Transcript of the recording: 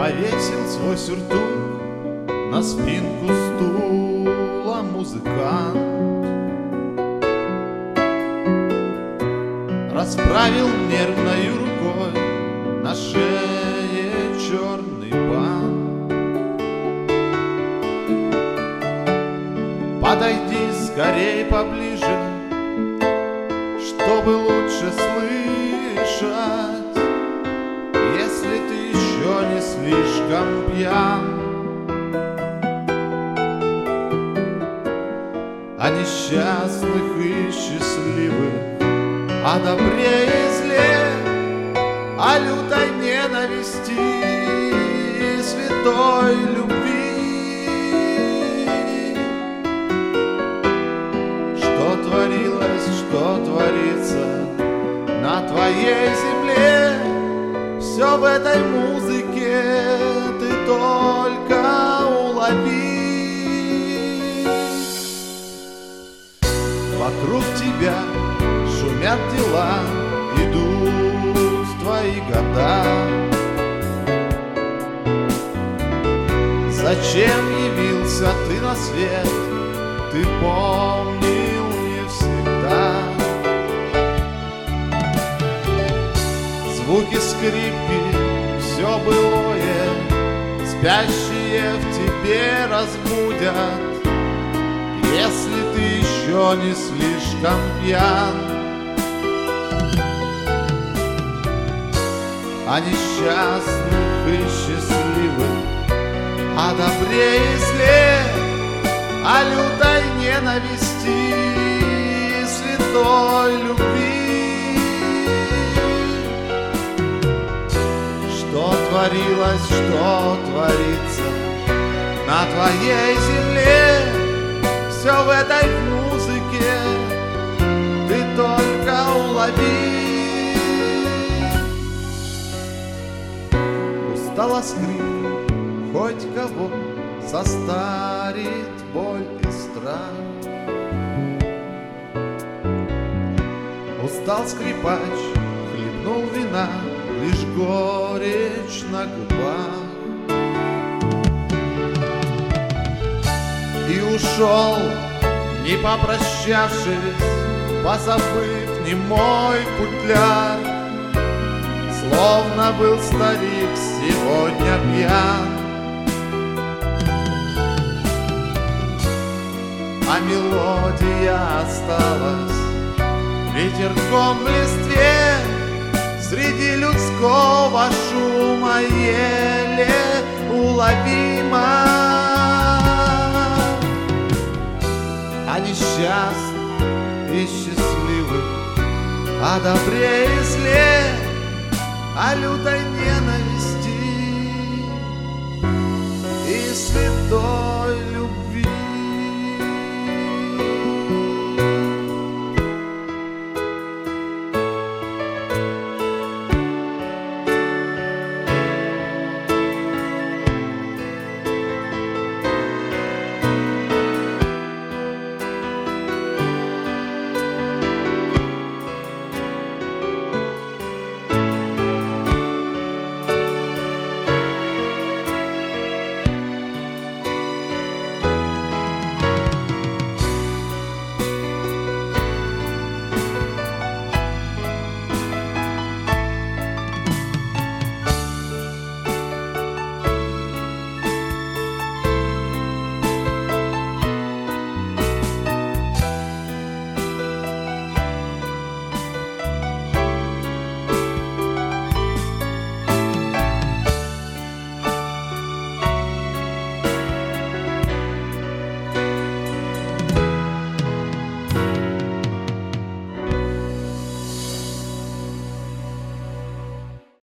Повесил свой сюртук на спинку стула музыкант, расправил нервной рукой на шее черный бант. Подойди скорей поближе, чтобы лучше слышать, если ты еще не слишком пьян. О несчастных и счастливых, о добре и зле, о лютой ненависти и святой любви. Что творилось, что творится на твоей земле, все в этой музыке ты только улови. Вокруг тебя шумят дела, идут твои года. Зачем явился ты на свет, ты помнил не всегда. Звуки скрипки, все былое, спящие в тебе разбудят, если ты еще не слишком пьян. О несчастных и счастливых, о добре и зле, о лютой ненависти и святой любви. Что творилось, что творится на твоей земле, все в этой музыке ты только улови. Устала скрипка, хоть кого состарит боль и страх. Устал скрипач, хлебнул вина, лишь горечь на губах. И ушел, не попрощавшись, позабыв немой футляр, словно был старик сегодня пьян. А мелодия осталась ветерком в листве, среди людского шума еле уловима. О несчастных и счастливых, о добре и зле, о лютой